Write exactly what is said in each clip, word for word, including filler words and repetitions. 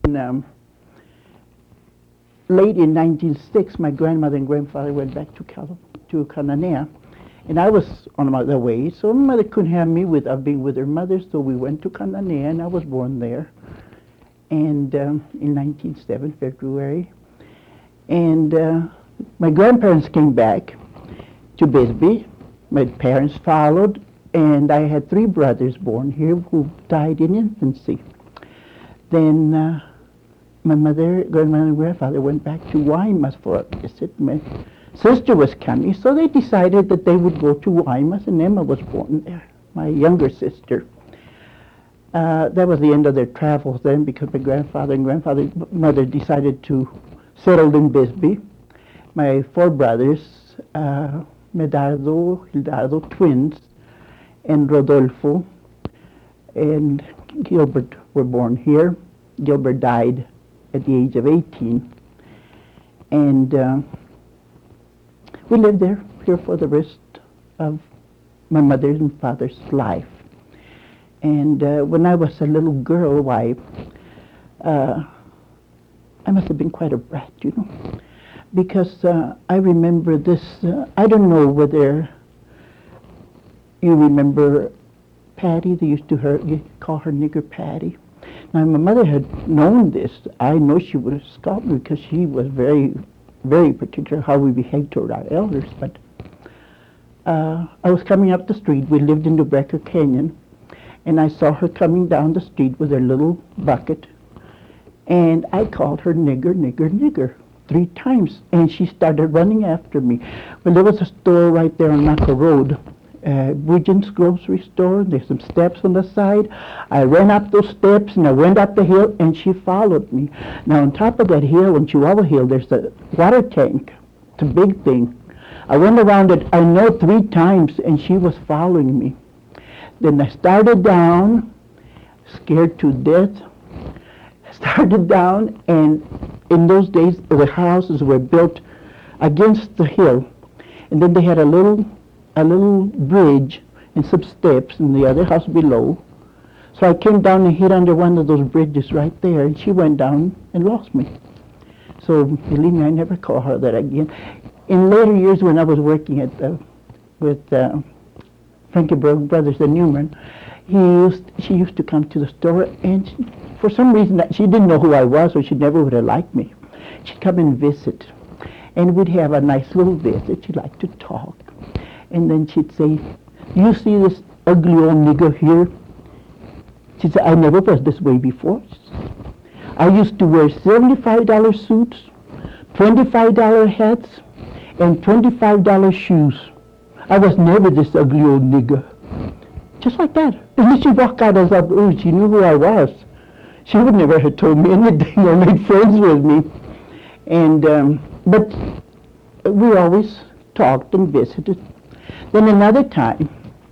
um, late in nineteen oh six, my grandmother and grandfather went back to Cal- to Cananea, and I was on my other way, so my mother couldn't have me without being with her mother, so we went to Cananea, and I was born there, and um, in nineteen oh seven, February, and uh, my grandparents came back to Bisbee. My parents followed, and I had three brothers born here who died in infancy. Then uh, my mother, grandmother, and grandfather went back to Guaymas for a visit. My sister was coming, so they decided that they would go to Guaymas, and Emma was born there, my younger sister. Uh, that was the end of their travels then, because my grandfather and grandfather mother decided to settle in Bisbee. My four brothers, uh, Medardo, Hildardo, twins, and Rodolfo, and Gilbert were born here. Gilbert died at the age of eighteen. And uh, we lived there here for the rest of my mother's and father's life. And uh, when I was a little girl, why, uh, I must have been quite a brat, you know, because uh, I remember this, uh, I don't know whether you remember Patty. They used to her, you call her Nigger Patty. Now, my mother had known this. I know she would have scolded me because she was very, very particular how we behaved toward our elders. But uh, I was coming up the street. We lived in New Brecker Canyon, and I saw her coming down the street with her little bucket, and I called her nigger, nigger, nigger three times, and she started running after me. Well, there was a store right there on Naco Road, uh, Bridgen's grocery store. There's some steps on the side. I ran up those steps, and I went up the hill, and she followed me. Now, on top of that hill, on Chihuahua Hill, there's a water tank. It's a big thing. I went around it, I know, three times, and she was following me. Then I started down, scared to death. I started down, and in those days, the houses were built against the hill, and then they had a little, a little bridge and some steps in the other house below. So I came down and hid under one of those bridges right there, and she went down and lost me. So believe me, I never call her that again. In later years, when I was working at the, with uh, Frankie Brothers and Newman, he used, she used to come to the store, and she, for some reason, she didn't know who I was, or she never would have liked me. She'd come and visit, and we'd have a nice little visit. She'd like to talk. And then she'd say, "You see this ugly old nigger here?" She said, "I never was this way before. I used to wear seventy-five dollar suits, twenty-five dollar hats, and twenty-five dollar shoes. I was never this ugly old nigger." Just like that. And then she walked out as if, oh, she knew who I was. She would never have told me anything or made friends with me. And, um, but we always talked and visited. Then another time,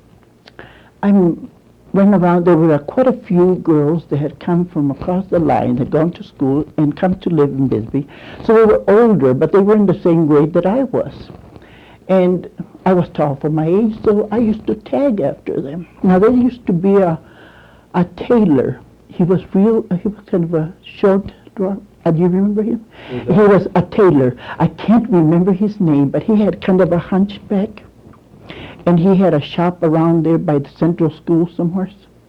I went around, there were quite a few girls that had come from across the line, had gone to school and come to live in Bisbee. So they were older, but they were in the same grade that I was. And I was tall for my age, so I used to tag after them. Now, there used to be a, a tailor. He was real, he was kind of a short dwarf. Uh, do you remember him? He was a tailor. I can't remember his name, but he had kind of a hunchback. And he had a shop around there by the Central School somewhere.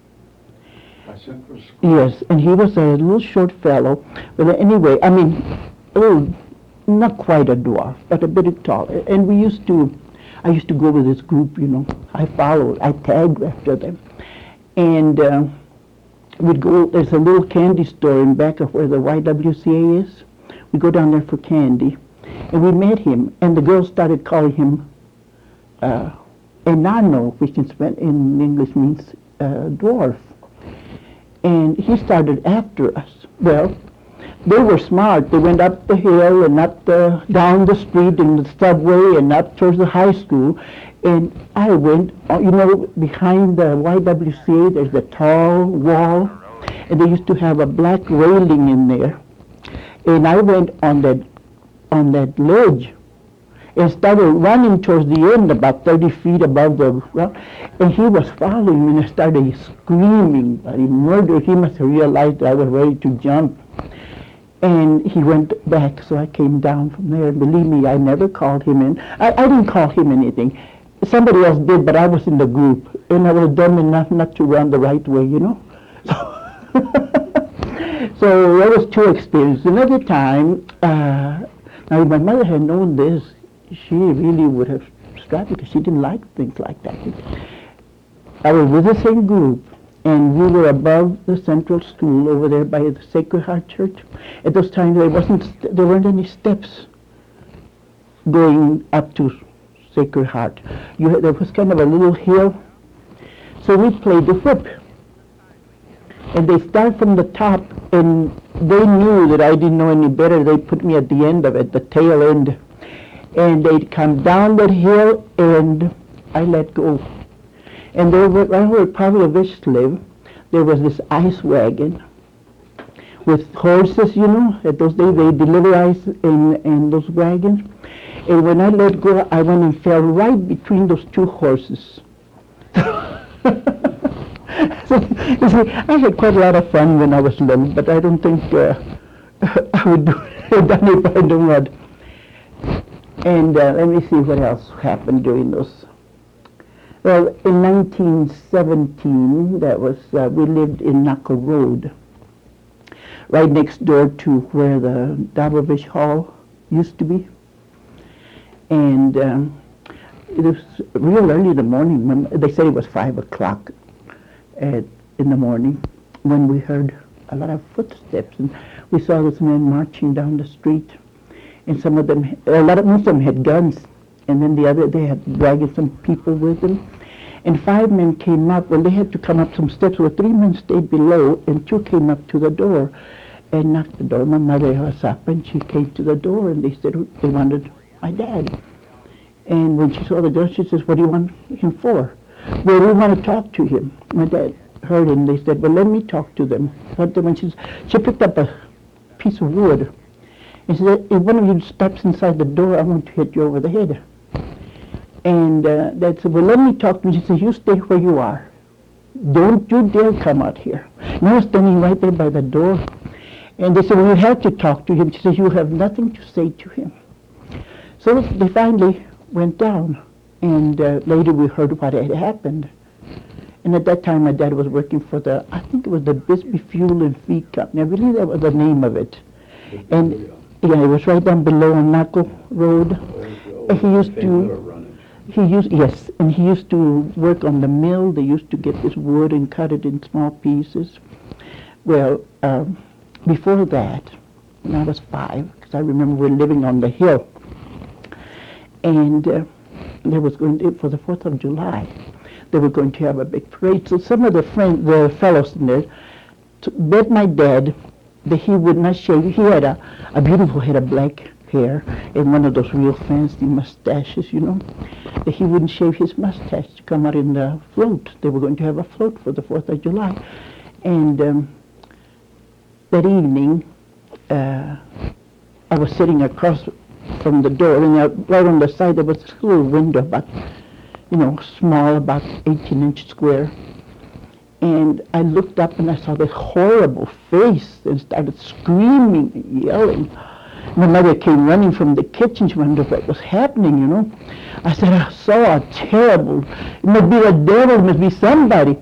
By Central School? Yes, and he was a little short fellow. But anyway, I mean, oh, not quite a dwarf, but a bit taller. And we used to, I used to go with this group, you know. I followed, I tagged after them. And uh, we'd go, there's a little candy store in back of where the Y W C A is. We'd go down there for candy. And we met him, and the girls started calling him uh, enano, which in, in English means uh, dwarf. And he started after us. Well, they were smart. They went up the hill and up the, down the street in the subway and up towards the high school. And I went, uh, you know, behind the Y W C A, there's a tall wall, and they used to have a black railing in there. And I went on that, on that ledge, and started running towards the end, about thirty feet above the ground. And he was following me, and I started screaming that he murdered. He must have realized that I was ready to jump. And he went back, so I came down from there. And believe me, I never called him in. I, I didn't call him anything. Somebody else did, but I was in the group, and I was dumb enough not to run the right way, you know. So that was two experiences. Another time, uh, now if my mother had known this, she really would have struck because she didn't like things like that. I was with the same group, and we were above the central school over there by the Sacred Heart Church. At those times, there wasn't st- there weren't any steps going up to Sacred Heart. You had, there was kind of a little hill, so we played the whip. And they start from the top, and they knew that I didn't know any better. They put me at the end of it, the tail end. And they'd come down that hill, and I let go. And there were, right where Pavlovich lived, there was this ice wagon with horses, you know. At those days, they deliver ice in, in those wagons. And when I let go, I went and fell right between those two horses. So, you see, I had quite a lot of fun when I was little, but I don't think uh, I would do have done it if I don't want. And uh, let me see what else happened during those. Well, in nineteen seventeen, that was uh, we lived in Knuckle Road, right next door to where the Dabovich Hall used to be. And um, it was real early in the morning. When they said it was five o'clock. At, in the morning, when we heard a lot of footsteps, and we saw this men marching down the street, and some of them, a lot of, most of them had guns, and then the other, they had dragged some people with them, and five men came up. Well, they had to come up some steps, so three men stayed below, and two came up to the door, and knocked the door. My mother was up, and she came to the door, and they said they wanted my dad. And when she saw the door, she says, "What do you want him for?" "Well, we want to talk to him." My dad heard him. They said, "Well, let me talk to them." But when she, she picked up a piece of wood and said, "If one of you steps inside the door, I want to hit you over the head." And uh, Dad said, "Well, let me talk to him." She said, "You stay where you are. Don't you dare come out here." And I was standing right there by the door. And they said, "Well, you have to talk to him." She said, "You have nothing to say to him." So they finally went down. And uh, later we heard what had happened. And at that time, my dad was working for the, I think it was the Bisbee Fuel and Feed Company. I believe that was the name of it. And yeah, it was right down below on Knuckle Road. And he used to, he used, yes, and he used to work on the mill. They used to get this wood and cut it in small pieces. Well, um, before that, when I was five, because I remember we were living on the hill, and uh, there was going to, for the fourth of July, they were going to have a big parade. So some of the friends, the fellows in there, t- begged my dad that he would not shave. He had a, a beautiful head of black hair and one of those real fancy mustaches, you know, that he wouldn't shave his mustache to come out in the float. They were going to have a float for the fourth of July. And um, that evening, uh, I was sitting across from the door, and uh, right on the side there was this little window, about, you know, small, about eighteen inch square. And I looked up and I saw this horrible face and started screaming and yelling. My mother came running from the kitchen. She wondered what was happening, you know. I said, "I saw a terrible, it must be the devil, it must be somebody."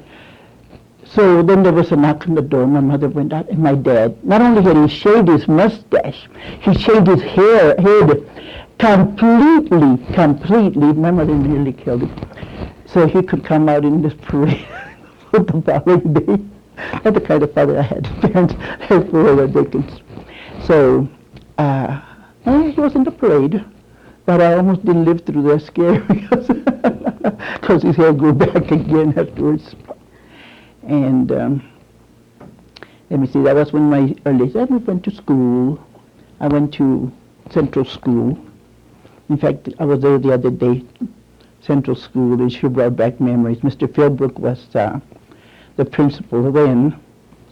So then there was a knock on the door. My mother went out, and my dad, not only had he shaved his mustache, he shaved his hair, head completely, completely. My mother nearly killed him. So he could come out in this parade for the following day. That's the kind of father I had. Parents, they're full of Dickens. So, uh, well, he was in the parade, but I almost didn't live through that scare because, because his hair grew back again afterwards. And um, let me see, that was when my early, then we went to school. I went to Central School. In fact, I was there the other day, Central School, and she brought back memories. Mister Philbrook was uh, the principal then,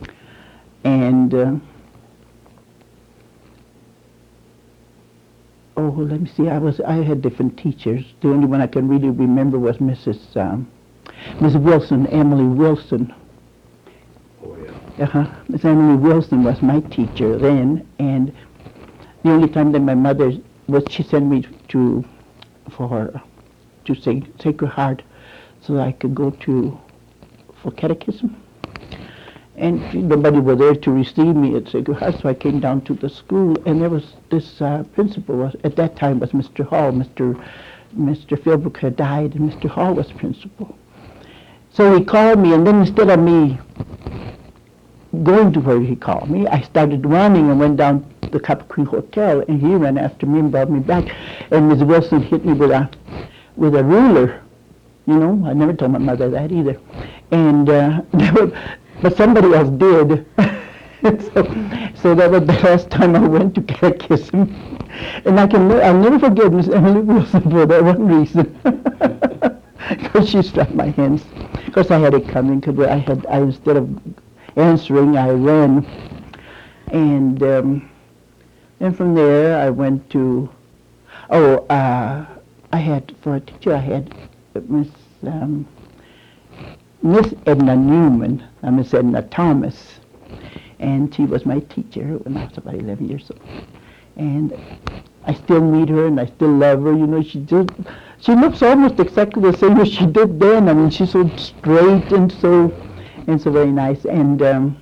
and uh, oh, let me see, I was, I had different teachers. The only one I can really remember was Missus Um, Miss Wilson, Emily Wilson. Oh, yeah. Uh-huh. Miss Emily Wilson was my teacher then, and the only time that my mother was, she sent me to, for, to say Sacred Heart, so that I could go to, for catechism. And nobody was there to receive me at Sacred Heart, so I came down to the school, and there was this uh, principal, was, at that time was Mister Hall. Mister Mister Philbrook had died, and Mister Hall was principal. So he called me, and then instead of me going to where he called me, I started running and went down to the Copper Creek Hotel, and he ran after me and brought me back. And Miss Wilson hit me with a with a ruler. You know, I never told my mother that either. And uh, but somebody else did. so, so that was the last time I went to catechism. And I can I'll never forget Miss Emily Wilson for that one reason. Because she slapped my hands. Because I had it coming. Because I had, I instead of answering, I ran. And um, and from there, I went to. Oh, uh, I had for a teacher. I had Miss um, Miss Edna Newman, uh, Miss Edna Thomas, and she was my teacher when I was about eleven years old. And I still meet her, and I still love her. You know, she just. She looks almost exactly the same as she did then. I mean, she's so straight and so, and so very nice. And um,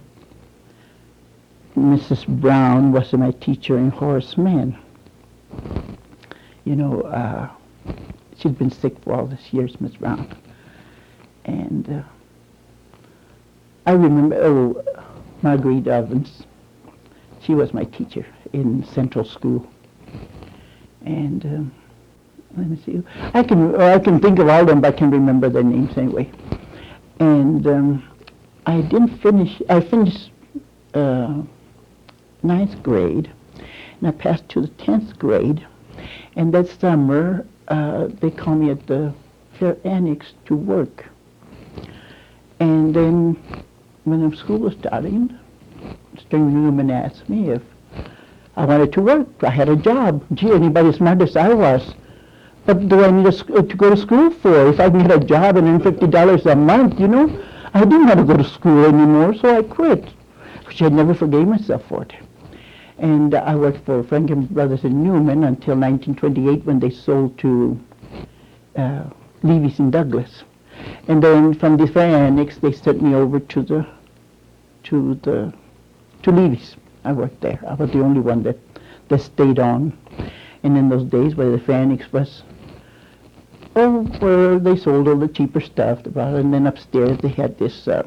Missus Brown was my teacher in Horace Mann. You know, uh, she'd been sick for all these years, Miss Brown. And uh, I remember, oh, Marguerite Evans. She was my teacher in Central School. And um, let me see. I can or I can think of all of them, but I can remember their names anyway. And um, I didn't finish. I finished uh, ninth grade, and I passed to the tenth grade. And that summer, uh, they called me at the Fair Annex to work. And then, when the school was starting, Mister Newman asked me if I wanted to work. I had a job. Gee, anybody as smart as I was. What do I need a, to go to school for? If I can get a job and earn fifty dollars a month, you know? I didn't want to go to school anymore, so I quit. Which I never forgave myself for it. And uh, I worked for Franklin Brothers in Newman until nineteen twenty-eight when they sold to uh, Levy's in Douglas. And then from the Fair Annex, they sent me over to the, to the, to Levy's. I worked there. I was the only one that, that stayed on. And in those days where the Fair Annex was, oh, where they sold all the cheaper stuff. And then upstairs they had this uh,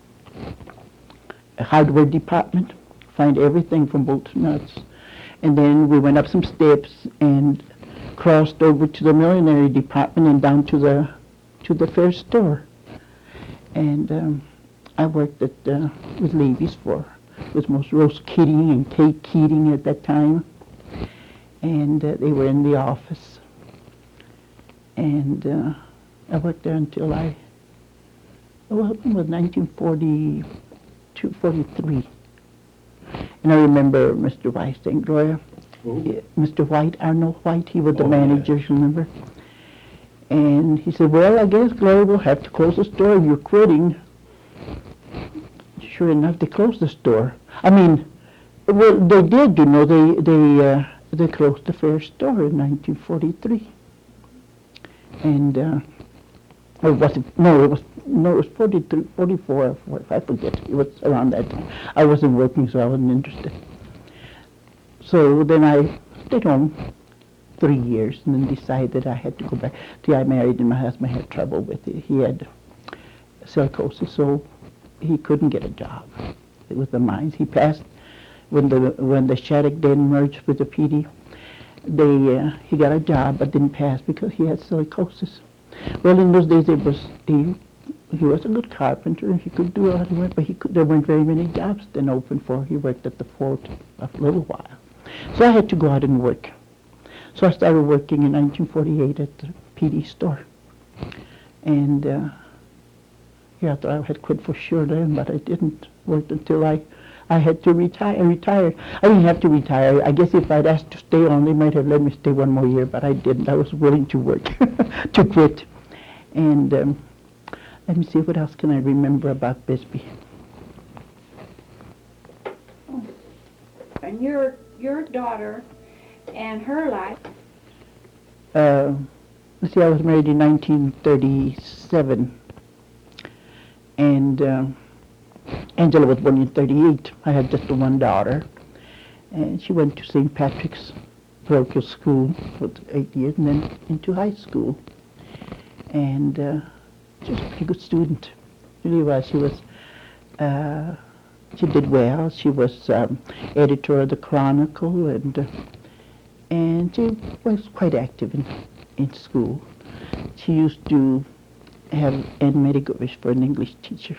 hardware department, find everything from bolts to nuts. And then we went up some steps and crossed over to the millinery department and down to the to the fair store. And um, I worked at uh, with Levy's for with most Rose Keating and Kate Keating at that time. And uh, they were in the office. And uh, I worked there until I, well, it was nineteen forty-two, forty-three. And I remember Mister White saying, Gloria, Who? Mister White, Arnold White, he was the Oh, manager, yes. you remember? And he said, well, I guess, Gloria, we'll have to close the store if you're quitting. Sure enough, they closed the store. I mean, well, they did, you know, they, they, uh, they closed the fair store in nineteen forty-three. And, uh, or was it, no, it was, no, it was forty-three, forty-four, or forty-five, I forget. It was around that time. I wasn't working, so I wasn't interested. So then I stayed home three years and then decided I had to go back. See, I married and my husband had trouble with it. He had silicosis, so he couldn't get a job. It was the mines. He passed when the when the Shattuck Den merged with the P D. They uh, he got a job but didn't pass because he had silicosis. Well, in those days it was he he was a good carpenter. He could do a lot of work, but he could, there weren't very many jobs then open for. He worked at the fort a little while, so I had to go out and work. So I started working in nineteen forty-eight at the P D store, and uh, yeah, I thought I had quit for sure then, but I didn't work until I I had to retire. I retired. I didn't have to retire. I guess if I'd asked to stay on, they might have let me stay one more year, but I didn't. I was willing to work, to quit. And um, let me see, what else can I remember about Bisbee? And your your daughter and her life. Uh, let's see, I was married in nineteen thirty-seven, and uh, Angela was born in thirty-eight. I had just one daughter, and she went to Saint Patrick's parochial school for eight years, and then into high school. And uh, she was a pretty good student. She really was. She was. Uh, she did well. She was um, editor of the Chronicle, and uh, and she was quite active in in school. She used to have Aunt Medigovich for an English teacher.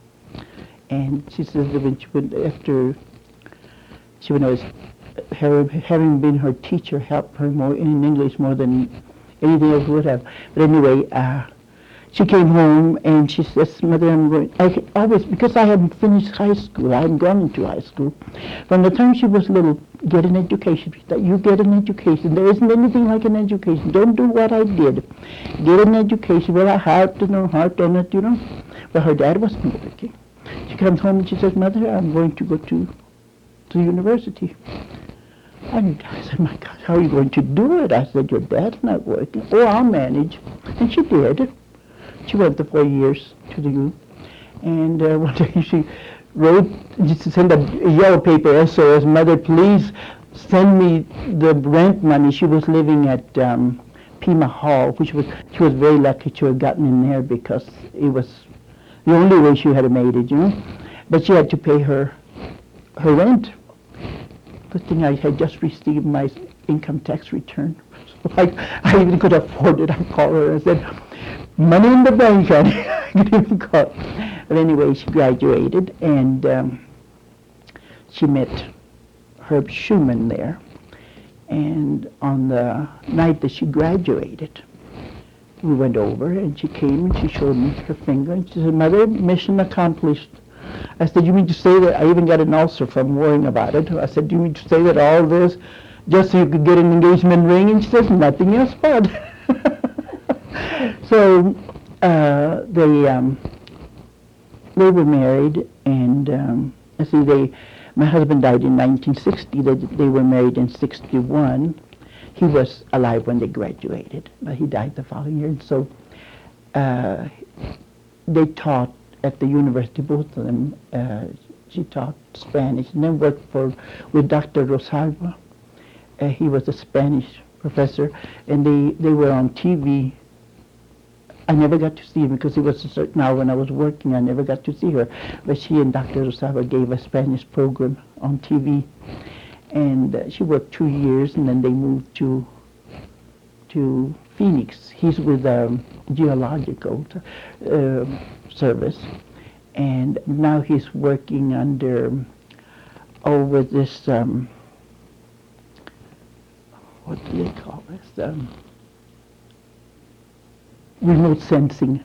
And she says that when she went, after she was, her, having been her teacher helped her more in English more than anything else would have. But anyway, uh, she came home and she says, Mother, I'm going, I can always, because I hadn't finished high school, I hadn't gone into high school. From the time she was little, get an education. That you get an education. There isn't anything like an education. Don't do what I did. Get an education. Well, I heart to know, heart on it, you know. Well, her dad wasn't working. She comes home and she says, Mother, I'm going to go to to university. And I said, my God, how are you going to do it? I said, your dad's not working. Oh, I'll manage. And she did. She went the four years to the U. And uh, one day she wrote, just to send a, a yellow paper S O S, Mother, please send me the rent money. She was living at um, Pima Hall, which was, she was very lucky to have gotten in there because it was the only way she had made it, you know. But she had to pay her her rent. Good thing I had just received my income tax return. So I, I even could afford it. I called her and said, money in the bank, honey. I could even call. But anyway, she graduated, and um, she met Herb Schumann there. And on the night that she graduated, we went over, and she came and she showed me her finger, and she said, Mother, mission accomplished. I said, you mean to say that I even got an ulcer from worrying about it? I said, do you mean to say that all this just so you could get an engagement ring? And she says, nothing else but. So uh, they um, they were married, and um, I see they. My husband died in nineteen sixty. They they were married in sixty-one. He was alive when they graduated, but he died the following year. And so uh, they taught at the university, both of them. Uh, she taught Spanish, and then worked for with Doctor Rosalba. Uh, he was a Spanish professor, and they, they were on T V. I never got to see him because it was a certain hour when I was working. I never got to see her. But she and Doctor Rosalba gave a Spanish program on T V. And uh, she worked two years, and then they moved to to Phoenix. He's with um, Geological uh, Service. And now he's working under, oh, with this, um, what do they call this? Um, remote sensing.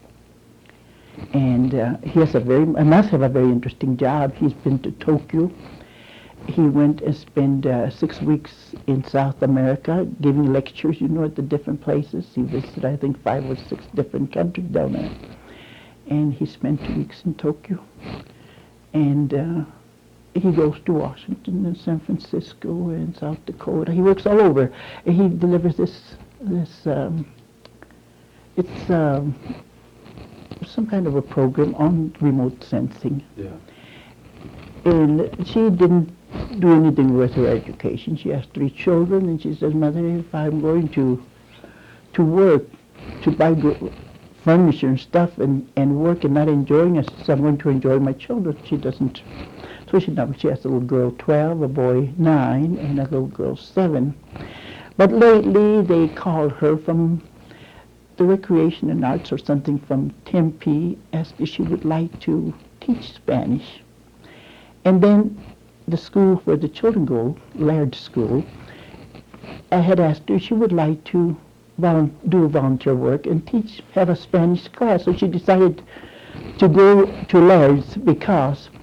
And uh, he has a very, I must have a very interesting job. He's been to Tokyo. He went and spent uh, six weeks in South America giving lectures, you know, at the different places. He visited, I think, five or six different countries down there. And he spent two weeks in Tokyo. And uh, he goes to Washington and San Francisco and South Dakota. He works all over. And he delivers this, this um, it's um, some kind of a program on remote sensing. Yeah. And she didn't do anything with her education. She has three children, and she says, Mother, if I'm going to to work, to buy good furniture and stuff, and, and work and not enjoying it, so I'm going to enjoy my children. She doesn't. So she now she has a little girl twelve, a boy nine, and a little girl seven. But lately they called her from the Recreation and Arts or something from Tempe, asked if she would like to teach Spanish. And then the school where the children go, Laird School, I had asked her if she would like to volu- do volunteer work and teach, have a Spanish class. So she decided to go to Laird's because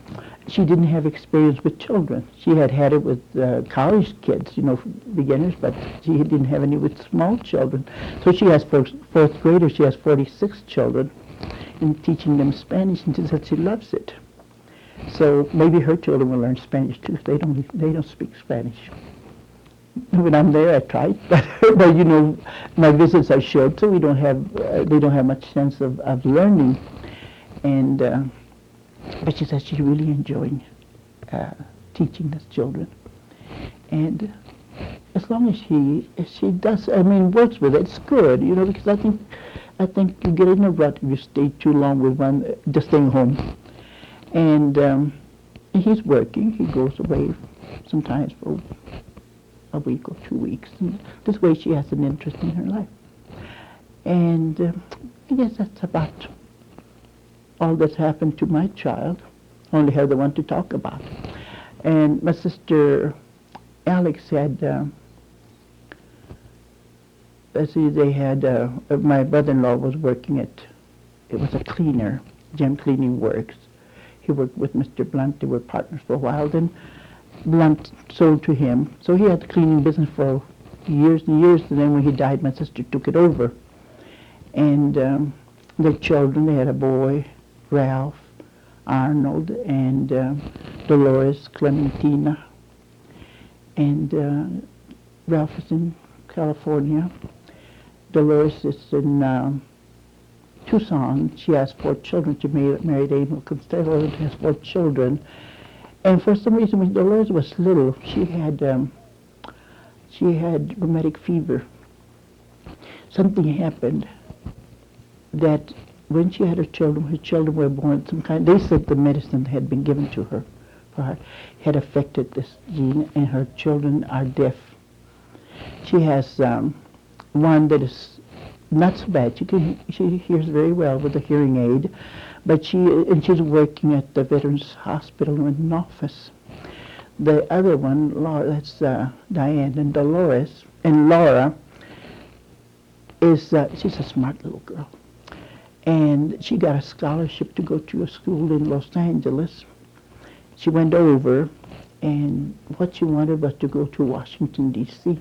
she didn't have experience with children. She had had it with uh, college kids, you know, beginners, but she didn't have any with small children. So she has fourth, fourth graders. She has forty-six children, and teaching them Spanish, and she said she loves it. So maybe her children will learn Spanish too. They don't. They don't speak Spanish. When I'm there, I try, but, but you know, my visits are short, so we don't have. Uh, they don't have much sense of, of learning, and. Uh, But she says she's really enjoying uh, teaching the children, and as long as she as she does, I mean, works with it, it's good, you know. Because I think I think you get in a rut if you stay too long with one, uh, just staying home. And um, he's working. He goes away sometimes for a week or two weeks. And this way, she has an interest in her life. And uh, I guess that's about all that's happened to my child. Only have the one to talk about. And my sister Alex had, uh, let's see, they had, uh, my brother-in-law was working at, it was a cleaner, Gem Cleaning Works. He worked with Mister Blunt. They were partners for a while. Then Blunt sold to him. So he had the cleaning business for years and years. And then when he died, my sister took it over. And um, their children, they had a boy, Ralph, Arnold, and uh, Dolores Clementina. And uh, Ralph is in California. Dolores is in um, Tucson. She has four children. She married, married Emil Costello and has four children. And for some reason, when Dolores was little, she had um, she had rheumatic fever. Something happened that when she had her children, her children were born, some kind, they said the medicine had been given to her, for her, had affected this gene, and her children are deaf. She has um, one that is not so bad. She can, she hears very well with a hearing aid, but she, and she's working at the Veterans Hospital in an office. The other one, Laura, that's uh, Diane, and Dolores, and Laura is, uh, she's a smart little girl. And she got a scholarship to go to a school in Los Angeles. She went over, and what she wanted was to go to Washington, D C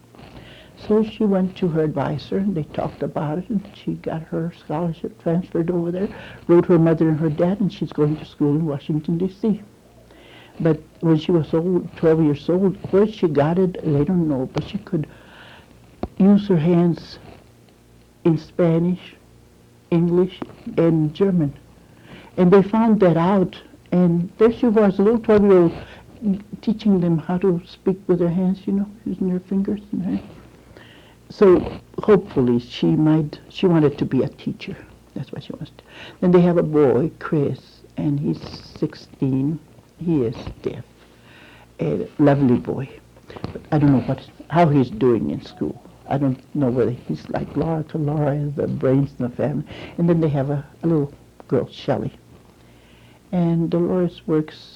So she went to her advisor, and they talked about it, and she got her scholarship transferred over there, wrote her mother and her dad, and she's going to school in Washington, D C But when she was old, twelve years old, where she got it, they don't know, but she could use her hands in Spanish, English, and German. And they found that out, and there she was, a little twelve-year-old, teaching them how to speak with their hands, you know, using their fingers and hands. So hopefully she might, she wanted to be a teacher. That's what she wants to. Then they have a boy, Chris, and he's sixteen. He is deaf. A lovely boy. But I don't know what, how he's doing in school. I don't know whether he's like Laura, because Laura is the brains in the family. And then they have a, a little girl, Shelley. And Dolores works,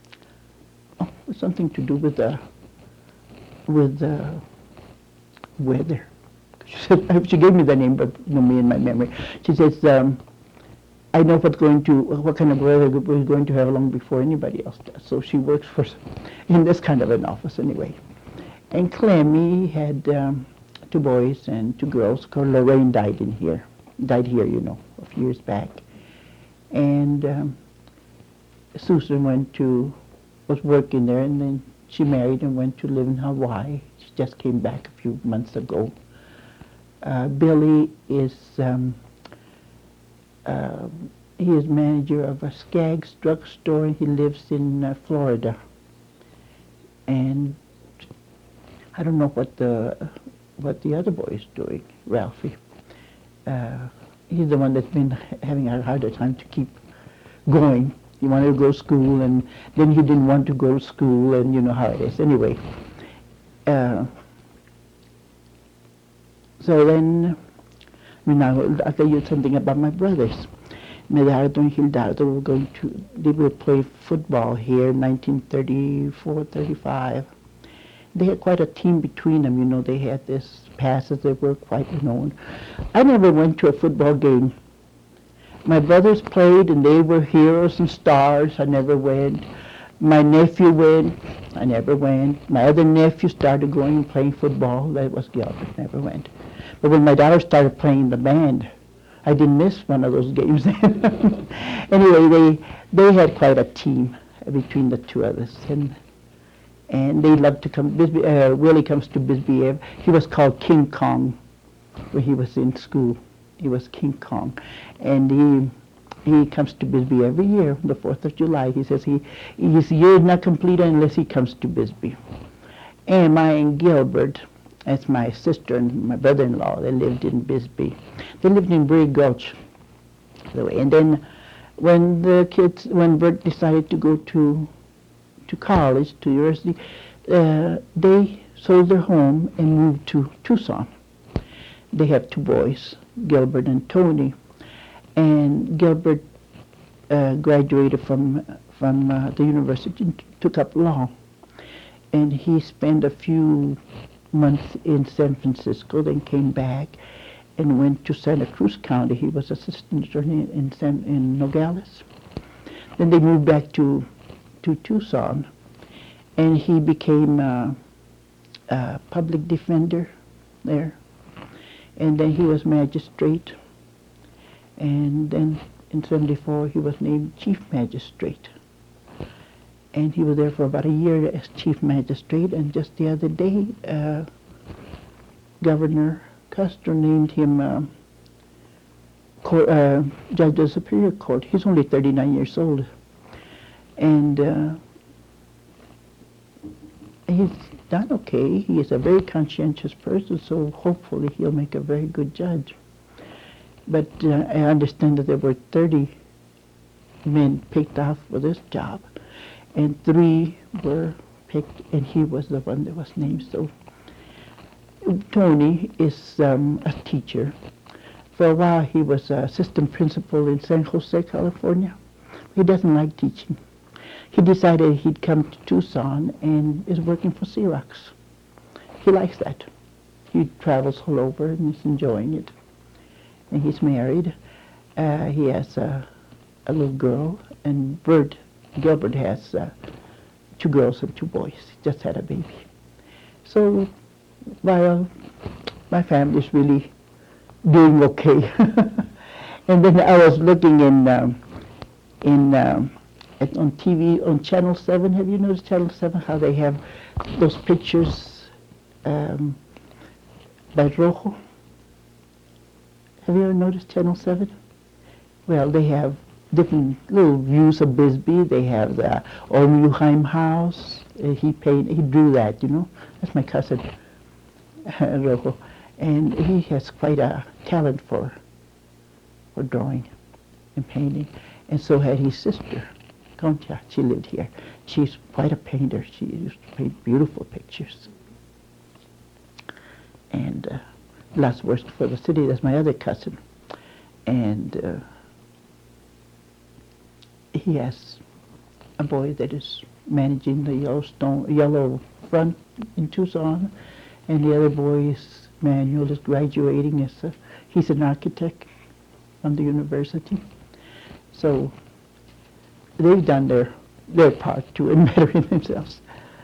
oh, something to do with the, with the weather. She said, she gave me the name, but you know me in my memory. She says, um, I know what's going to, what kind of weather we're going to have long before anybody else does. So she works for, in this kind of an office anyway. And Clemmy had um, two boys and two girls, because Lorraine died in here, died here, you know, a few years back. And um, Susan went to, was working there, and then she married and went to live in Hawaii. She just came back a few months ago. Uh, Billy is, um, uh, he is manager of a Skaggs drugstore, and he lives in uh, Florida. And I don't know what the what the other boy is doing, Ralphie. Uh, he's the one that's been having a harder time to keep going. He wanted to go to school, and then he didn't want to go to school, and you know how it is. Anyway, uh, so then, I mean, I'll, I'll tell you something about my brothers. Medardo and Hildardo were going to, they will play football here in nineteen thirty-four, thirty-five. They had quite a team between them, you know. They had this passes, they were quite known. I never went to a football game. My brothers played, and they were heroes and stars. I never went. My nephew went. I never went. My other nephew started going and playing football. That was Gilbert. Never went. But when my daughter started playing in the band, I didn't miss one of those games. Anyway, they they had quite a team between the two of us, and and they loved to come. Bisbee, uh, Willie comes to Bisbee. ev- He was called King Kong when he was in school. He was King Kong, and he he comes to Bisbee every year, the Fourth of July. He says he his year is not complete unless he comes to Bisbee. And my Aunt Gilbert, that's my sister and my brother-in-law, they lived in Bisbee. They lived in Bray Gulch, by the way. And then when the kids, when Bert decided to go to to college, to university, uh, they sold their home and moved to Tucson. They have two boys, Gilbert and Tony. And Gilbert uh, graduated from from uh, the university and t- took up law. And he spent a few months in San Francisco, then came back and went to Santa Cruz County. He was assistant attorney in San, in Nogales. Then they moved back to to Tucson, and he became uh, a public defender there. And then he was magistrate, and then in seventy-four he was named chief magistrate. And he was there for about a year as chief magistrate, and just the other day, uh, Governor Custer named him uh, court, uh, judge of the Superior Court. He's only thirty-nine years old, and uh, he's done okay. He is a very conscientious person, so hopefully he'll make a very good judge. But uh, I understand that there were thirty men picked out for this job, and three were picked, and he was the one that was named. So Tony is um, a teacher. For a while he was an assistant principal in San Jose, California. He doesn't like teaching. He decided he'd come to Tucson and is working for Xerox. He likes that. He travels all over and he's enjoying it. And he's married. Uh, he has a, a little girl, and Bert Gilbert has uh, two girls and two boys. He just had a baby. So, well, my family's really doing okay. And then I was looking in um, in um, at, on T V on Channel seven. Have you noticed Channel seven, how they have those pictures um, by Rojo? Have you ever noticed Channel seven? Well, they have different little views of Bisbee. They have the Olmuheim house. Uh, he paint, he drew that, you know. That's my cousin, Rojo. And he has quite a talent for for drawing and painting. And so had his sister, Concha. She lived here. She's quite a painter. She used to paint beautiful pictures. And uh, last words for the city, that's my other cousin. And uh, he has a boy that is managing the Yellowstone, Yellow Front in Tucson, and the other boy is Manuel, is graduating as a, he's an architect from the university. So they've done their their part to in bettering themselves.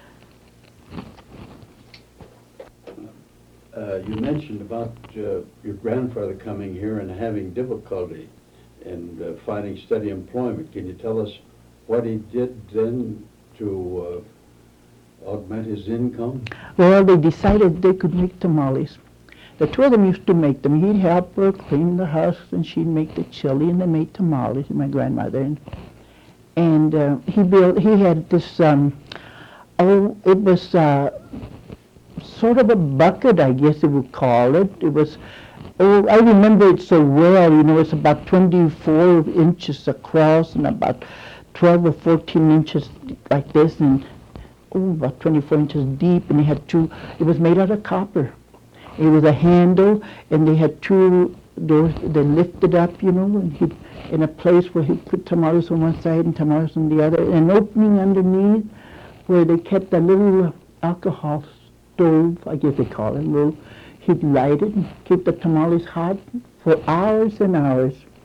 Uh, you mentioned about uh, your grandfather coming here and having difficulty in uh, finding steady employment. Can you tell us what he did then to uh, augment his income? Well, they decided they could make tamales. The two of them used to make them. He'd help her clean the house, and she'd make the chili, and they made tamales, my grandmother. And, and uh, he built, he had this, um, oh, it was uh, sort of a bucket, I guess you would call it. It was, oh, I remember it so well, you know, it's about twenty-four inches across and about twelve or fourteen inches like this, and oh, about twenty-four inches deep, and it had two, it was made out of copper. It was a handle, and they had two doors that lifted up, you know, and he, in a place where he put tamales on one side and tamales on the other, and an opening underneath where they kept a little alcohol stove, I guess they call it, little. He'd light it and keep the tamales hot for hours and hours.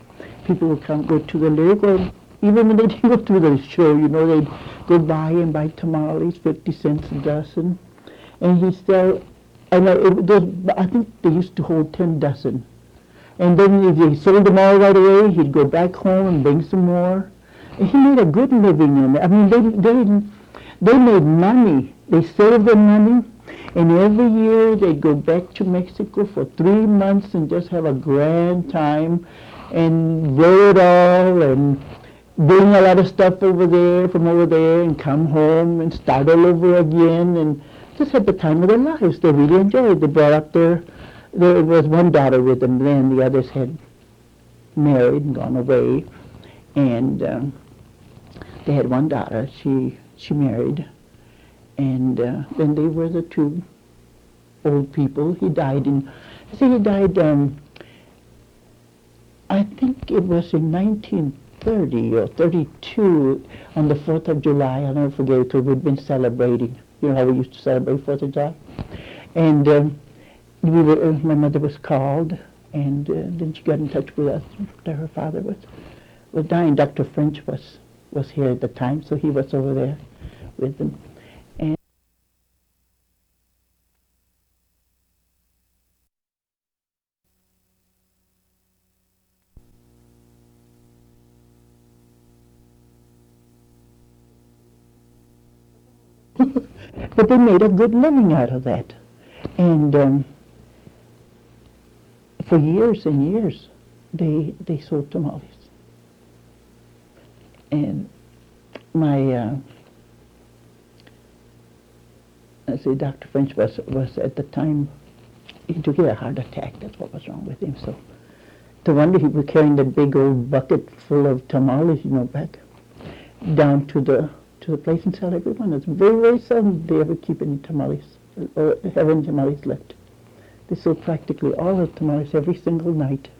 people would come, go to the lake, or even when they didn't go to the show, you know, they'd go by and buy tamales, fifty cents a dozen. And he'd sell, I know, it, those, I think they used to hold ten dozen. And then if they sold them all right away, he'd go back home and bring some more. And he made a good living in it. I mean, they, they, they made money. They saved their money. And every year they'd go back to Mexico for three months and just have a grand time and grow it all and bring a lot of stuff over there, from over there, and come home and start all over again and just had the time of their lives. They really enjoyed it. They brought up their, there was one daughter with them then, the others had married and gone away. And um, they had one daughter, she, she married. And uh, then they were the two old people. He died in, I think he died, um, I think it was in nineteen thirty or thirty-two on the fourth of July. I'll never forget it, we'd been celebrating. You know how we used to celebrate fourth of July? And um, we were, uh, my mother was called, and uh, then she got in touch with us that her father was, was dying. Doctor French was, was here at the time, so he was over there with them. But they made a good living out of that. And um, for years and years, they they sold tamales. And my, uh, let's see, Doctor French was, was at the time, he took a heart attack. That's what was wrong with him. So no wonder he was carrying that big old bucket full of tamales, you know, back down to the to the place and sell everyone. It's very, very seldom they ever keep any tamales, or have any tamales left. They sold practically all the tamales every single night.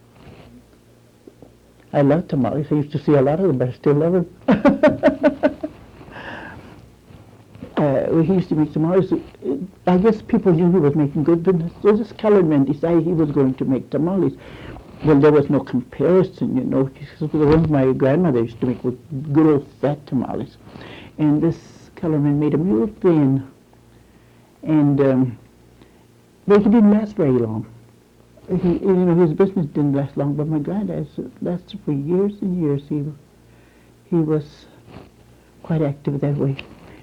I love tamales. I used to see a lot of them, but I still love them. uh, he used to make tamales. I guess people knew he was making good business. So this colored man decided he was going to make tamales. Well, there was no comparison, you know, because the ones my grandmother used to make were good old fat tamales. And this colored man made them real thin. And um, but he didn't last very long. He, you know, his business didn't last long, but my granddad's lasted for years and years. He, he was quite active that way.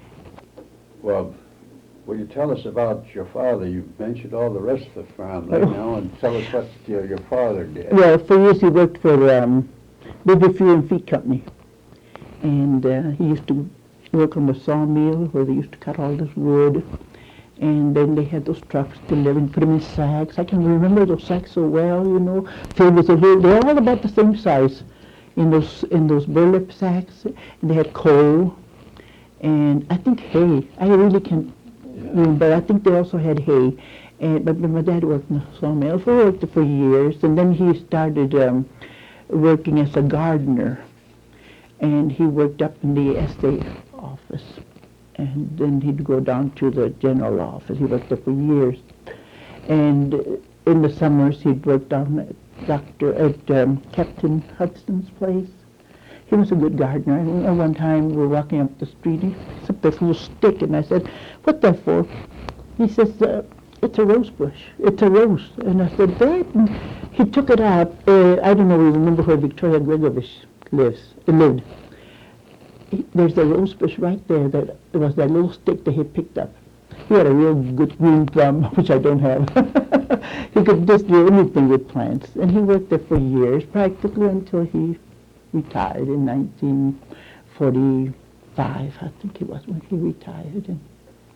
Well, will you tell us about your father? You've mentioned all the rest of the family now, and tell us what your, your father did. Well, for years he worked for um, Baby Fuel and Feed Company. And uh, he used to work on the sawmill where they used to cut all this wood. And then they had those trucks delivered, put them in sacks. I can remember those sacks so well, you know, filled with the wood. They're all about the same size in those in those burlap sacks. And they had coal and I think hay. I really can't Yeah. remember. I think they also had hay. And but my dad worked in the sawmill for worked for years, and then he started um, working as a gardener. And he worked up in the estate office. And then he'd go down to the general office. He worked there for years. And in the summers, he'd work down at Doctor at um, Captain Hudson's place. He was a good gardener. And one time we were walking up the street, and he picked up this little stick, and I said, "What that for?" He says, uh, "It's a rose bush. It's a rose." And I said, "That?" And he took it out. Uh, I don't know. We remember where Victoria Gregovich lives. Lived. There's a rose bush right there. That it was that little stick that he picked up. He had a real good green thumb, which I don't have. He could just do anything with plants, and he worked there for years, practically until he retired in nineteen forty-five. I think it was when he retired. And,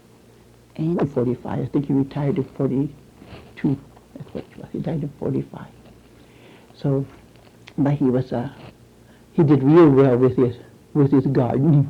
and forty-five. I think he retired in forty-two. That's what it was. He died in forty-five. So, but he was a. Uh, he did real well with his. with his gardening.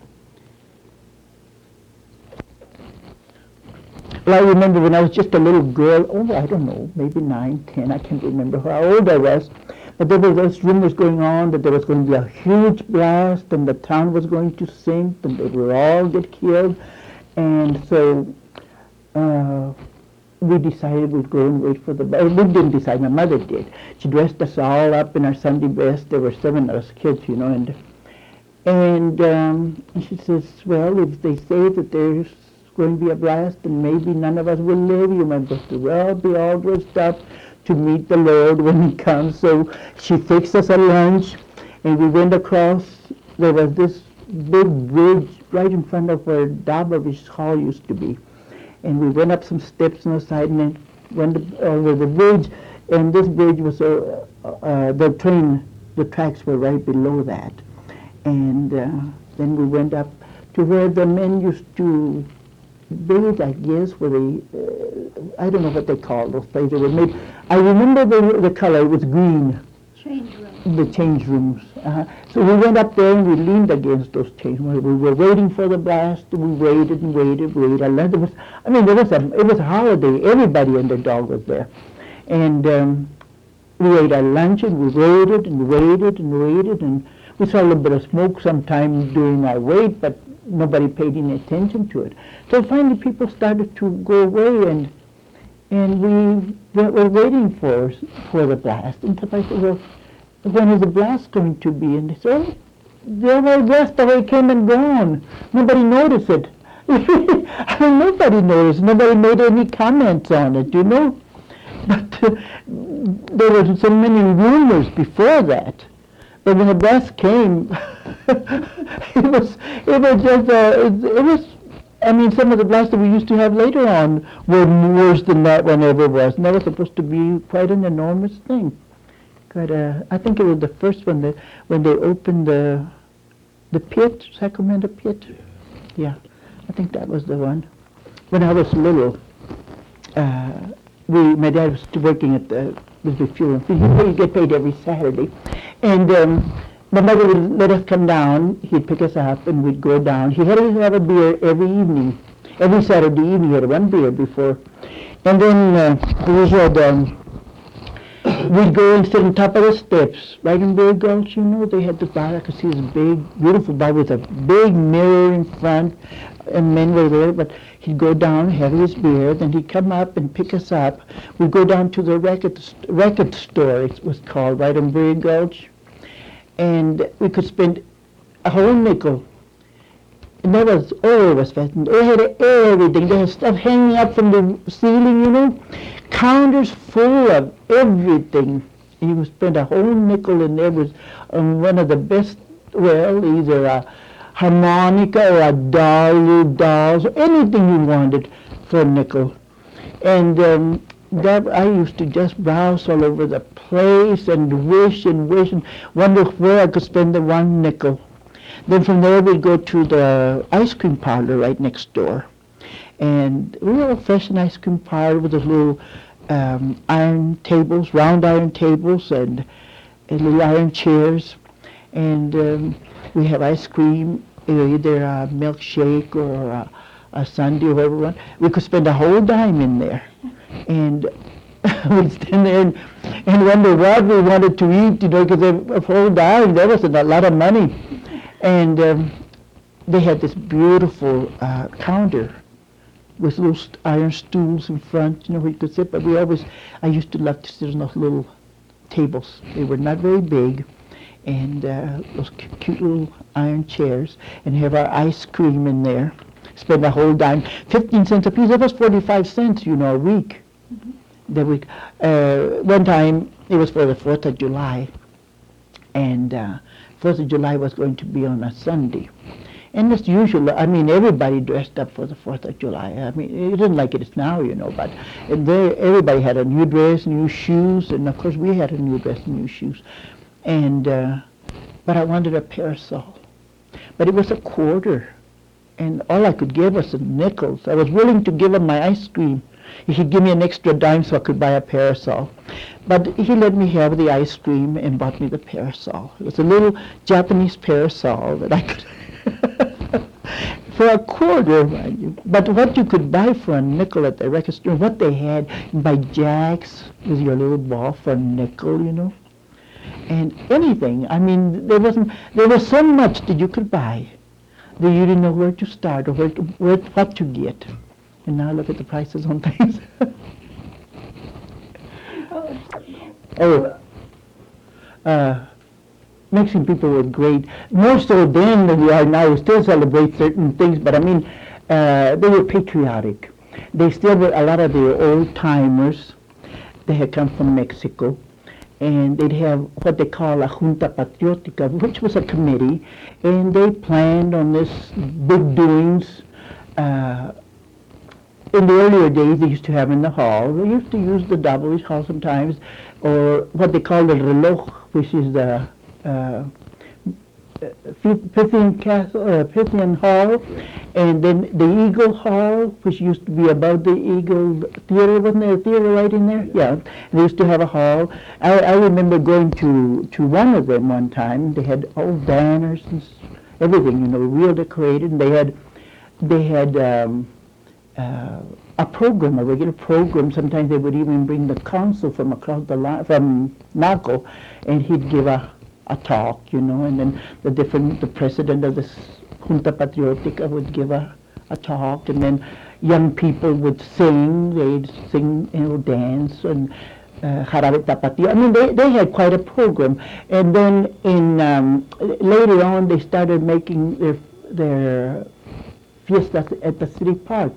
Well, I remember when I was just a little girl, oh, I don't know, maybe nine, ten, I can't remember how old I was, but there were those rumors going on that there was going to be a huge blast and the town was going to sink and they would all get killed. And so uh, we decided we'd go and wait for the, uh, we didn't decide, my mother did. She dressed us all up in our Sunday best. There were seven of us kids, you know, and and, um, and she says, well, if they say that there's going to be a blast and maybe none of us will live, you might just well be all dressed up to meet the Lord when he comes. So she fixed us a lunch, and we went across. There was this big bridge right in front of where Dabavish Hall used to be. And we went up some steps on the side and then went over the bridge. And this bridge was, uh, uh, the train, the tracks were right below that. And uh, then we went up to where the men used to bathe, I guess, where they, uh, I don't know what they call those places. They were made. I remember the, the color, it was green. Change room. The change rooms. Uh, so we went up there and we leaned against those change rooms. We were waiting for the blast. And we waited and waited, waited. I learned it was. I mean, there was a. It was a holiday. Everybody and their dog was there, and um, we ate our lunch and we waited and waited and waited, and we saw a little bit of smoke sometime during our wait, but nobody paid any attention to it. So finally, people started to go away, and and we were waiting for for the blast. And so I said, well, when is the blast going to be? And they said, oh, the whole blast away came and gone. Nobody noticed it. I mean, nobody noticed. Nobody made any comments on it, you know. But uh, there were so many rumors before that. But when the blast came, it was it was just uh, it, it was. I mean, some of the blasts that we used to have later on were worse than that one ever was, and that was supposed to be quite an enormous thing. Quite a, I think it was the first one that when they opened the the pit, Sacramento pit. Yeah, I think that was the one. When I was little, uh, we my dad was working at the with the fuel. He'd get paid every Saturday, and. Um, My mother would let us come down. He'd pick us up, and we'd go down. He had to have a beer every evening. Every Saturday evening, he had one beer before. And then uh, we had, um, we'd go and sit on top of the steps, right in Bear Gulch, you know. They had the bar. I could see this big, beautiful bar with a big mirror in front, and men were there. But he'd go down, have his beer, then he'd come up and pick us up. We'd go down to the record, record store, it was called, right in Bear Gulch. And we could spend a whole nickel. And that was, oh, it was fascinating. They had everything. They had stuff hanging up from the ceiling, you know. Counters full of everything. And you would spend a whole nickel, and there was um, one of the best, well, either a harmonica or a doll, little dolls, or anything you wanted for a nickel. And um, that I used to just browse all over the place and wish and wish and wonder where I could spend the one nickel. Then from there we'd go to the ice cream parlor right next door. And a real old-fashioned ice cream parlor with those little um, iron tables, round iron tables, and, and little iron chairs. And um, we have ice cream, either a milkshake or a, a sundae or whatever one. We could spend a whole dime in there. And we'd stand there and, and wonder what we wanted to eat, you know, because a whole dime, there wasn't a lot of money. And um, they had this beautiful uh, counter with little st- iron stools in front, you know, where you could sit. But we always, I used to love to sit on those little tables. They were not very big, and uh, those c- cute little iron chairs, and have our ice cream in there. Spend a whole dime, fifteen cents a piece. That was forty-five cents, you know, a week. Mm-hmm. The week. Uh, one time, it was for the fourth of July, and uh, fourth of July was going to be on a Sunday. And it's usual, I mean, everybody dressed up for the fourth of July. I mean, it isn't like it is now, you know, but they, everybody had a new dress, new shoes, and of course we had a new dress and new shoes. And, uh, but I wanted a parasol. But it was a quarter. And all I could give was some nickels. I was willing to give him my ice cream. He could give me an extra dime so I could buy a parasol. But he let me have the ice cream and bought me the parasol. It was a little Japanese parasol that I could... for a quarter, mind you. But what you could buy for a nickel at the record store, what they had, you buy jacks with your little ball for a nickel, you know. And anything. I mean, there wasn't... There was so much that you could buy that you didn't know where to start or where to, where, what to get. And now look at the prices on things. Oh, Oh, uh, Mexican people were great, more so then than we are now. We still celebrate certain things, but I mean, uh, they were patriotic. They still were, a lot of the old timers, they had come from Mexico, and they'd have what they call a Junta Patriótica, which was a committee, and they planned on this big doings. Uh, in the earlier days, they used to have in the hall. They used to use the double hall sometimes, or what they call the reloj, which is the uh, Pythian Castle, uh, Pythian Hall, and then the Eagle Hall, which used to be above the Eagle Theater. Wasn't there a theater right in there? Yeah, they used to have a hall. I, I remember going to, to one of them one time. They had all banners and s- everything, you know, real decorated. And they had, they had um, uh, a program, a regular program. Sometimes they would even bring the consul from across the line, from Naco, and he'd give a a talk, you know, and then the different, the president of this Junta Patriótica would give a, a talk, and then young people would sing, they'd sing, you know, dance, and uh, Jarabe Tapatio. I mean, they, they had quite a program. And then in, um, later on, they started making their, their fiestas at the city park.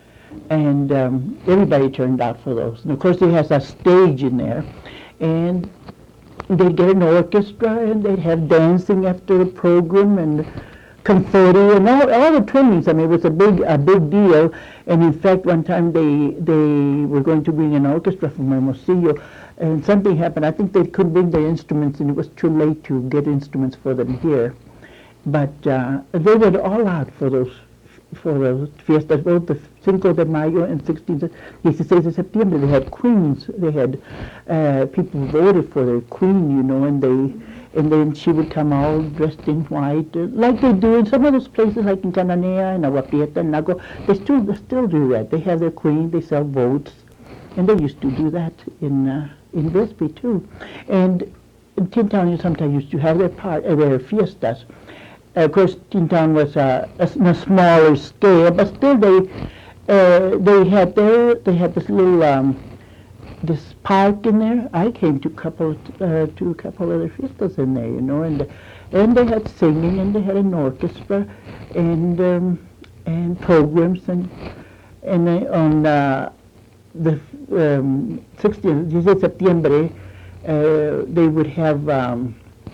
And um, everybody turned out for those. And of course, he has a stage in there, and they'd get an orchestra, and they'd have dancing after the program, and confetti, and all, all the trimmings. I mean, it was a big, a big deal. And in fact, one time they they were going to bring an orchestra from Hermosillo, and something happened. I think they couldn't bring their instruments, and it was too late to get instruments for them here. But uh, they were all out for those, for those fiestas, both the Cinco de Mayo and sixteen, sixteen de Septiembre. They had queens. They had uh, people voted for their queen, you know, and they, and then she would come all dressed in white, uh, like they do in some of those places, like in Cananea and Agua Prieta and Nago. They still, they still do that. They have their queen. They sell votes, and they used to do that in uh, in Bisbee too. And in Tintown, you sometimes used to have their part, uh, their fiestas. Uh, of course, Tintown was uh, a, on a smaller scale, but still they. Uh, they had there. They had this little um, this park in there. I came to a couple uh, to a couple of the fiestas in there, you know, and and they had singing, and they had an orchestra, and um, and programs, and and they, on uh, the um, sixteenth de Septiembre, uh, they would have um,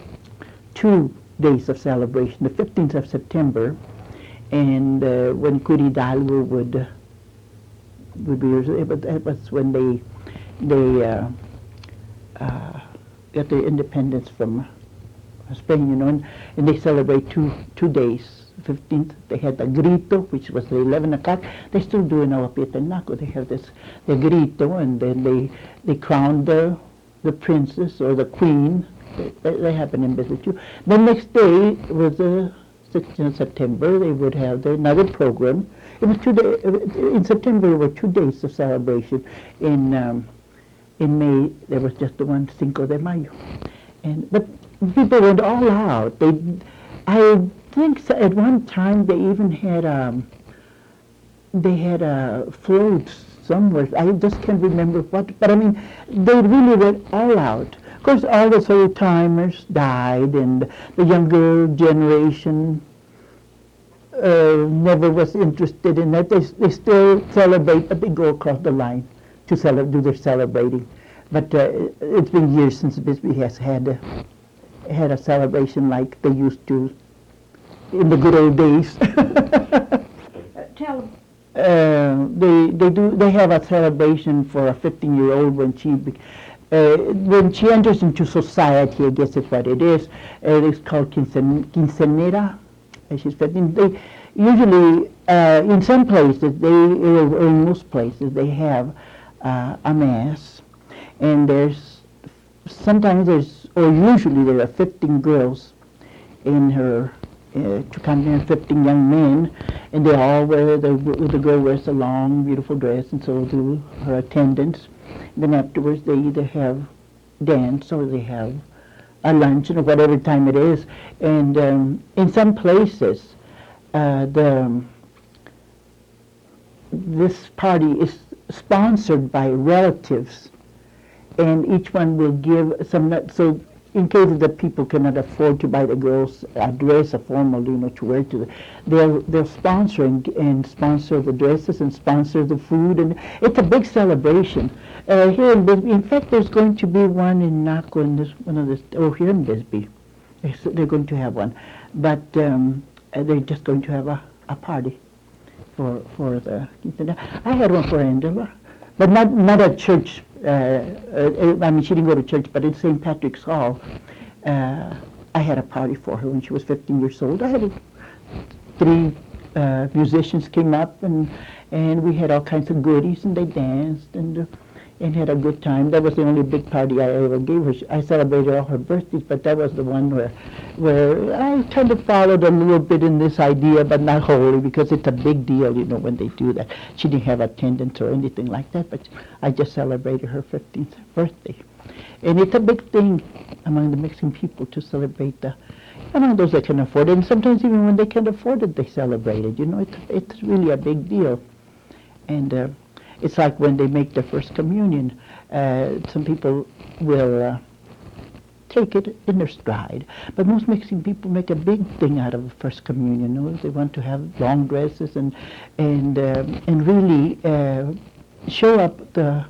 two days of celebration. The fifteenth of September, and uh, when Curidalgo would. Uh, would be it was, it was when they they uh, uh, got their independence from Spain, you know, and, and they celebrate two two days. fifteenth, they had the Grito, which was the eleven o'clock. They still do in Agua Prieta and Naco. They have this the Grito, and then they they crown the the princess or the queen. They, they happen in Bisbee too. The next day was the sixteenth of September. They would have their, another program. It was two days, in September there were two days of celebration. In um, in May there was just the one Cinco de Mayo. And but people went all out. They, I think so, at one time they even had um, they had uh, floats somewhere. I just can't remember what, but I mean they really went all out. Of course, all the old timers died, and the younger generation Uh, never was interested in that. They, they still celebrate, but they go across the line to cele- do their celebrating. But uh, it's been years since Bisbee has had a, had a celebration like they used to in the good old days. Tell uh, they they do they have a celebration for a fifteen-year-old when she be, uh, when she enters into society. I guess is what it is. Uh, it's called quince- quinceanera. She's fifteen. They usually, uh, in some places, they or in most places, they have uh, a mass, and there's sometimes there's or usually there are fifteen girls in her uh, to come in, fifteen young men, and they all wear the the girl wears a long, beautiful dress, and so do her attendants. Then afterwards, they either have dance or they have a luncheon or whatever time it is. And um, in some places, uh, the this party is sponsored by relatives, and each one will give some, nut- so in case the people cannot afford to buy the girls a dress, a formal, you know, to wear to the, they'll, they'll sponsor and, and sponsor the dresses and sponsor the food, and it's a big celebration. Uh, here in Bisbee, in fact, there's going to be one in Naco, in this, one of this, oh, here in Bisbee. They're, s- they're going to have one, but um, uh, they're just going to have a, a party for for the. I had one for Angela, but not not at church. Uh, uh, I mean, she didn't go to church, but in Saint Patrick's Hall, uh, I had a party for her when she was fifteen years old. I had a, three uh, musicians came up, and and we had all kinds of goodies, and they danced and uh, and had a good time. That was the only big party I ever gave her. She- I celebrated all her birthdays, but that was the one where where I kind of followed a little bit in this idea, but not wholly, because it's a big deal, you know, when they do that. She didn't have attendance or anything like that, but I just celebrated her fifteenth birthday. And it's a big thing among the Mexican people to celebrate the, among those that can afford it. And sometimes even when they can't afford it, they celebrate it. You know, it's, it's really a big deal. And uh, it's like when they make their first communion. Uh, some people will uh, take it in their stride. But most Mexican people make a big thing out of first communion. You know? They want to have long dresses and and um, and really uh, show up the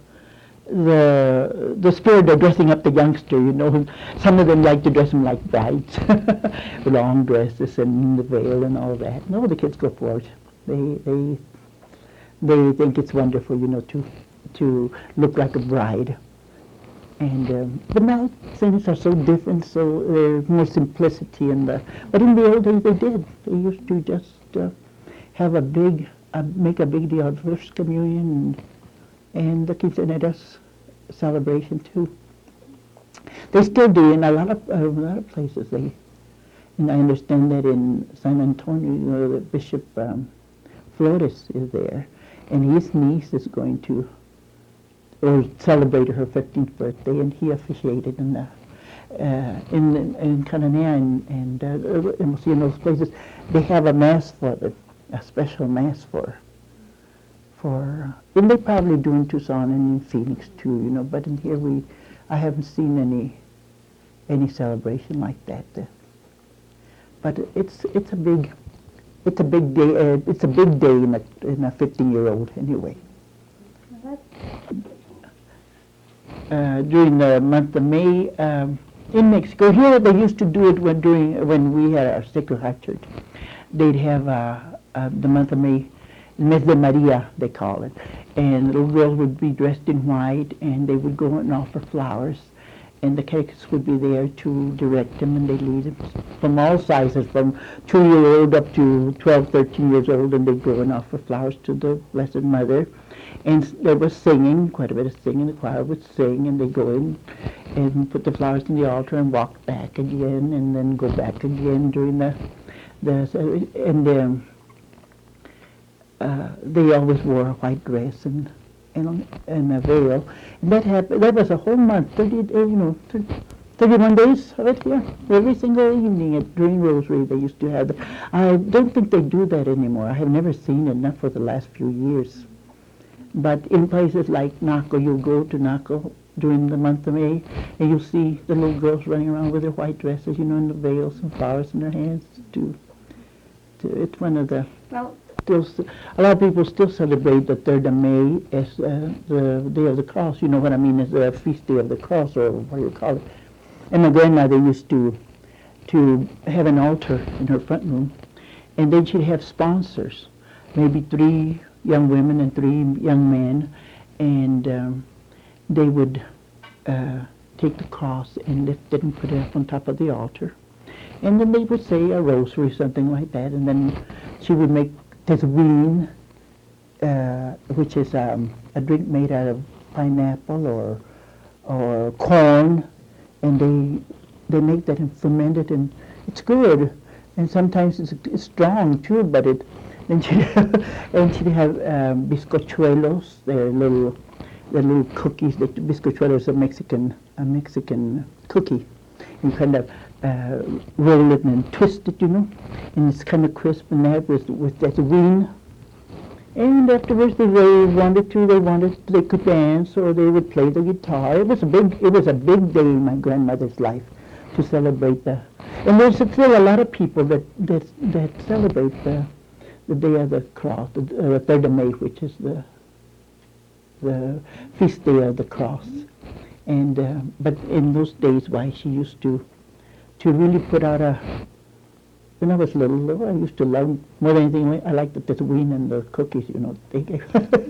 the the spirit of dressing up the youngster. You know, some of them like to dress them like brides, long dresses and the veil and all that. No, the kids go for it. They they they think it's wonderful, you know, to to look like a bride. And um, but now things are so different, so there's more simplicity in the. But in the old days, they did. They used to just uh, have a big, uh, make a big deal of first communion and, and the quinceañeras celebration too. They still do in a lot of uh, a lot of places. They, and I understand that in San Antonio, you know, the Bishop um, Flores is there, and his niece is going to. Or celebrated her fifteenth birthday, and he officiated in the uh, in in Cananea, and and, uh, and we'll see in those places they have a mass for it, a special mass for for. And they probably do in Tucson and in Phoenix too, you know. But in here we, I haven't seen any any celebration like that. Uh, but it's it's a big it's a big day. Uh, it's a big day in a in a fifteen year old anyway. Uh, during the month of May um, in Mexico. Here they used to do it when during when we had our Sacred Heart Church. They'd have uh, uh, the month of May, Mes de Maria they call it, and little girls would be dressed in white, and they would go and offer flowers, and the catechists would be there to direct them, and they'd lead them from all sizes, from two year old up to twelve, thirteen years old, and they'd go and offer flowers to the Blessed Mother. And there was singing, quite a bit of singing. The choir would sing, and they'd go in and put the flowers in the altar and walk back again, and then go back again during the, the and um, uh, they always wore a white dress and and, and a veil. And that happened. That was a whole month, thirty, uh, you know, thirty-one days of it here. Every single evening at during Rosary, they used to have that. I don't think they do that anymore. I have never seen it, not for the last few years. But in places like Naco, you'll go to Naco during the month of May, and you'll see the little girls running around with their white dresses, you know, and the veils and flowers in their hands. To, to it's one of the. Well, Still, a lot of people still celebrate the third of May as uh, the Day of the Cross. You know what I mean? As the feast day of the cross, or what do you call it? And my grandmother used to to have an altar in her front room, and then she'd have sponsors, maybe three young women and three young men, and um, they would uh, take the cross and lift it and put it up on top of the altar. And then they would say a rosary, something like that, and then she would make tezuin, uh, which is um, a drink made out of pineapple or or corn, and they they make that and ferment it, and it's good. And sometimes it's, it's strong too, but it. And she'd have, and she'd have um, bizcochuelos. They're little, they're little cookies. The bizcochuelo is a Mexican, a Mexican cookie. You kind of uh, roll it and twist it, you know, and it's kind of crisp. And that with with that wing, And afterwards, if they wanted to, they wanted, they could dance or they would play the guitar. It was a big, it was a big day in my grandmother's life to celebrate the. And there's still a lot of people that that that celebrate the the day of the cross, the uh, third of May, which is the the feast day of the cross. And uh, but in those days, why she used to to really put out a. When I was little, I used to love, more than anything, I liked the Tatooine and the cookies, you know, they gave.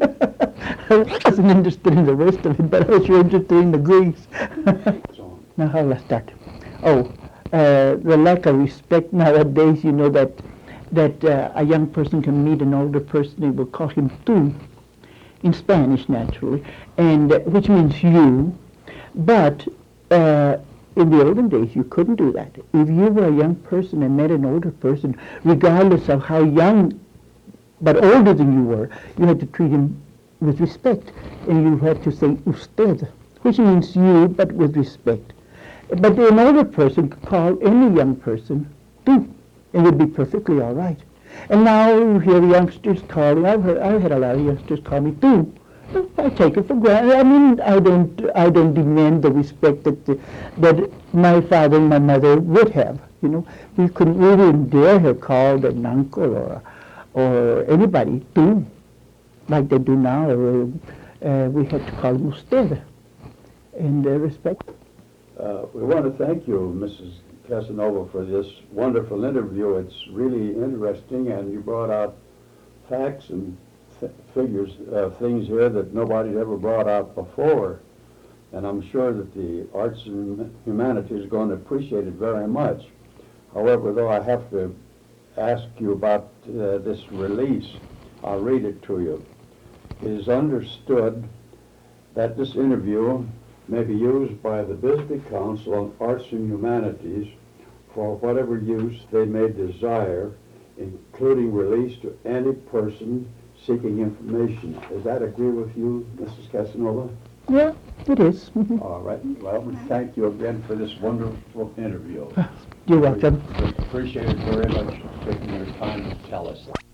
I wasn't interested in the rest of it, but I was really interested in the greens. Now how will I start? Oh, uh, the lack of respect nowadays, you know, that that uh, a young person can meet an older person, they will call him tú, in Spanish naturally, and uh, which means you, but uh, in the olden days, you couldn't do that. If you were a young person and met an older person, regardless of how young, but older than you were, you had to treat him with respect. And you had to say usted, which means you, but with respect. But an older person could call any young person tú, and it would be perfectly all right. And now you hear youngsters calling, I've heard, I've had a lot of youngsters call me tú. I take it for granted. I mean, I don't, I don't demand the respect that the, that my father and my mother would have. You know, we couldn't, we wouldn't dare have called an uncle or or anybody tú, like they do now. Or, uh, we had to call them usted, and uh, respect. Uh, we want to thank you, Missus Casanova, for this wonderful interview. It's really interesting, and you brought out facts and th- figures, uh, things here that nobody ever brought out before. And I'm sure that the arts and humanities are going to appreciate it very much. However, though, I have to ask you about uh, this release. I'll read it to you. It is understood that this interview may be used by the Bisbee Council on Arts and Humanities for whatever use they may desire, including release to any person seeking information. Does that agree with you, Missus Casanova? Yeah, it is. All right. Well, we thank you again for this wonderful interview. You're welcome. We appreciate it very much, taking your time to tell us.